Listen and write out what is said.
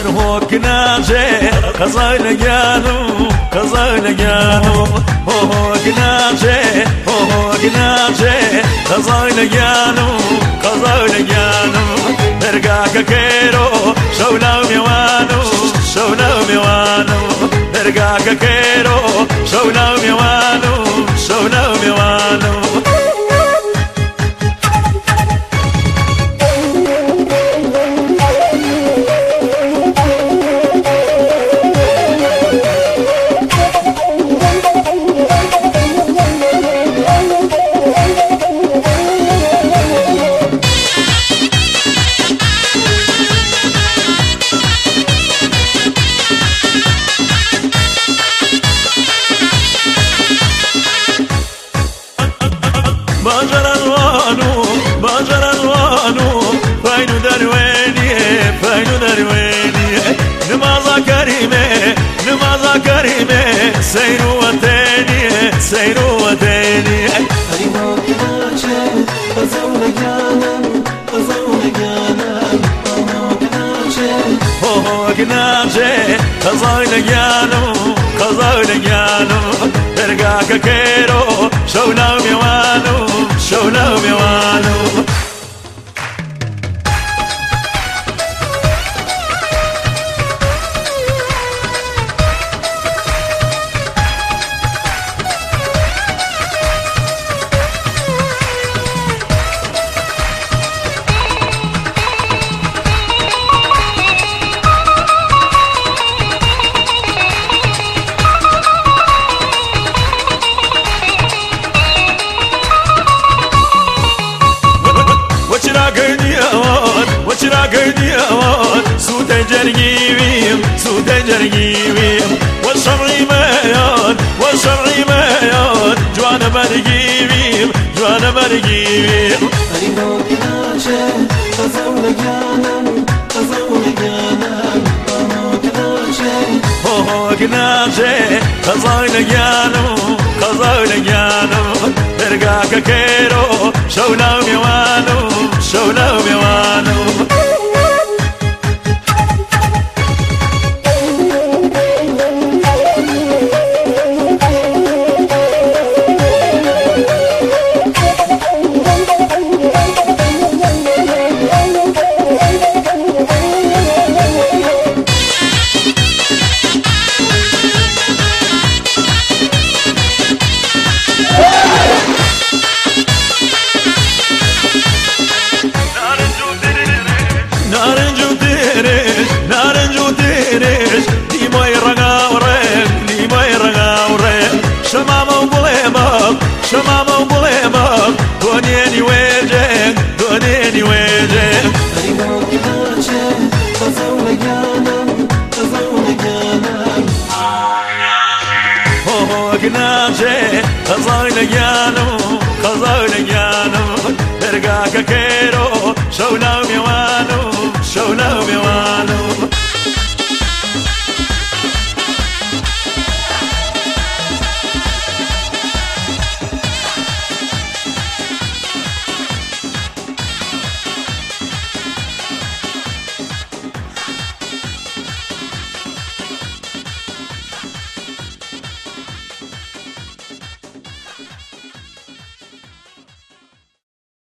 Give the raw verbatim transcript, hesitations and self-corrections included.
هو كناجي قزايل جانو قزايل جانو هو كناجي هو كناجي قزايل جانو قزايل جانو برقاك كيرو شولا ميوانو شولا ميوانو برقاك كيرو شولا ميوانو شولا ميوانو سيرو وتاني سيرو وتاني أريمو كناجي قزاونا جانم قزاونا جانم هو كناجي هو كناجي قزاونا جانم قزاونا جانم برقاك كيرو شولا ميوانو شولا ميوانو سود جرجيم سود جرجيم والشرعي ميان والشرعي ميان جوانا برجيم جوانا برجيم أريمو كناجي قزاونا جانم قزاونا جانم هو كناجي هو كناجي قزاونا جانم قزاونا جانم برقاك كيرو شولا ميوانو شولا ميوانو شمامة وظلمة دونيني ويجك دونيني ويجك أريمو كناجي قزاونا جانم قزاونا جانم هو كناجي قزاونا جانم قزاونا جانم برقاك كيرو شولا ميوانو شولا ميوانو